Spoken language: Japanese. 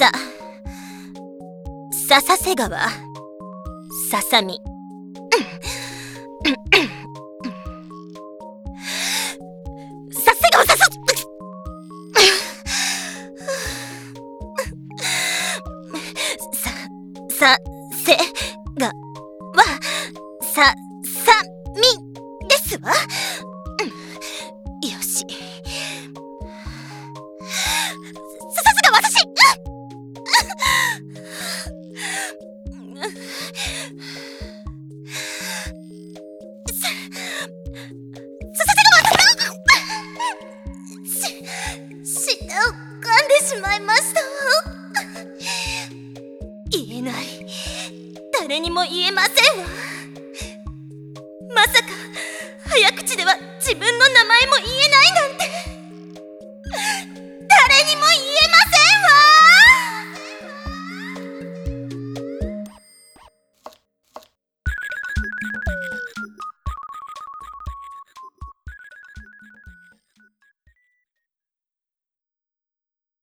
笹瀬川ささみ。笹瀬川さささせがはさみですわ。よし。さすが私。舌を噛んでしまいました。言えない。誰にも言えませんわ。まさか早口では自分の名前も言えないなんて。誰にも言えません。